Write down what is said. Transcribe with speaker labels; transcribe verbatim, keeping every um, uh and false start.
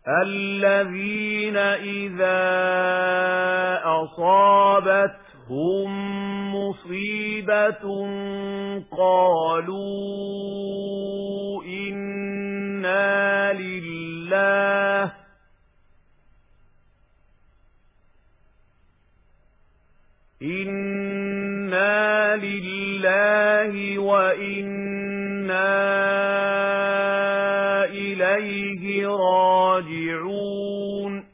Speaker 1: الذين إذا أصابتهم مصيبة قالوا إنا لله إنا لله وإنا إليه راجعون